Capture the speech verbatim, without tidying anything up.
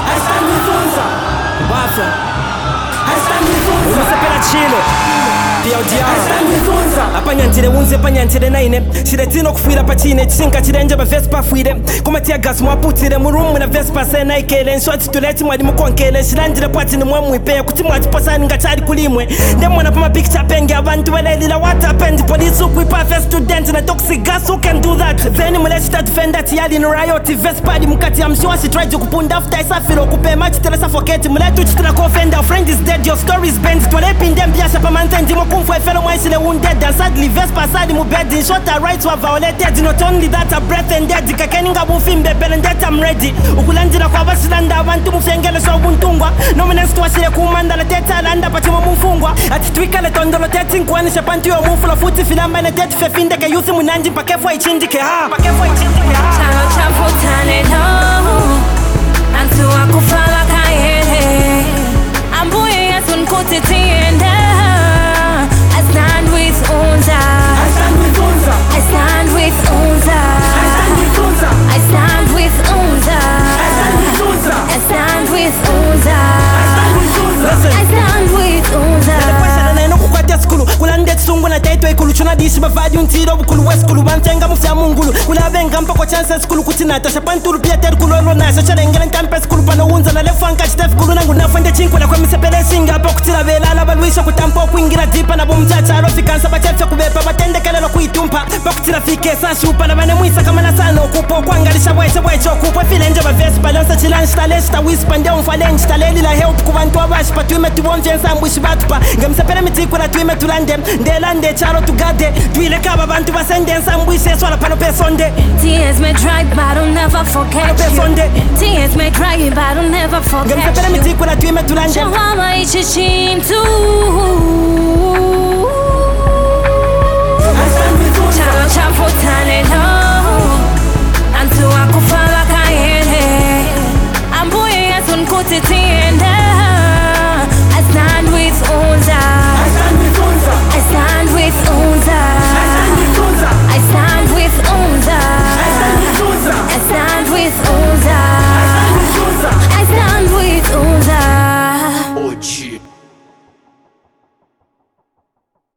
I stand with Unza. Wafa. I stand with Unza. Umusepela chilo. Dio dio. I stand with Unza. Apanyantire unze apanyantire naine. Shiretino kufira pachine chisinka chirenje ba Vespa fuire. Kumatia gas mwaputire mu room na Vespa sena ikele. Short to let mwadi mukonkele. Shiranjire pati ni mwamu ipe. Kuti mwati posani ngachari kulimwe. Ndemo na pama picture penge abantu welelila what happened. Police ukwipa first student na toxic gas who can do that. Then muleshita defender tiyali no riot. Vespa di mukati I'm sure she tried to kupunda after isafiro kupe match tele suffocate. Muletu chitila kofenda. Friend is dead your story is bent. Twale pindem biasha pa mantendi mo kumfwe fellow mwaisile wounded. And sadly Vespa side mu bed. In short her rights were violated. Not only that her breath and dead. Kakeninga bufimbe belendet I'm ready. Ukulanjira kwa basilanda abantu mufengele so buntungwa. Nominance twashire kumanda le teta landa patimo mufungwa. Ati twika le tondolo teti nkwani shepanti yo mufu la futi filamba ne teti fefinde ke yusi munanji pakefo ichindike ha. Pakefo ichindike ha. Chalo chafutane no. Antu akufala kayele. Ambuye yasun kuti tienda. I stand with Unza. I stand with Unza. I stand with Unza. I stand with Unza. I stand with Unza. I stand with Unza. I stand with Unza. I stand with Unza. I stand with Unza. Kukwata skulu kulande tsungu na taito ikulu chuna dishi bavadi untiro bukulu weskulu bantenga mufya mungulu kulavenga mpako chance skulu kutinata shapantulu pia ter kulolo nasa chalengela ntampe skulu pano unza na lefanka chitef kulu nangu nafende chinko na kwa misepele singa po kutila vela la balwisha kutampo kuingira dipa na bomchacha alofikansa bachefe kubepa batendekele lo kuitumpa bakutila fike sanshi upa na bane mwisa kama na sano kupo kuangalisha bweche bweche okupwe filenje ba vespa lonsa chilanshi taleshita wispa nde umfalenji taleli la help kubantu abashipa tuime tubomvye nsambushi batupa ngemisepele mitiko na tuime tulande ndelande chalo tugade tuile kaba bantu basende nsambwise swala pano pesonde. Tears may dry but I'll never forget you. Tears may dry but I'll never forget you. Ngemisepele mitiko na tuime tulande Shawama ichi chintu. I stand with Unza. Chalo chafutane no. Antu akufala kayele. Ambuye yasun kuti tienda.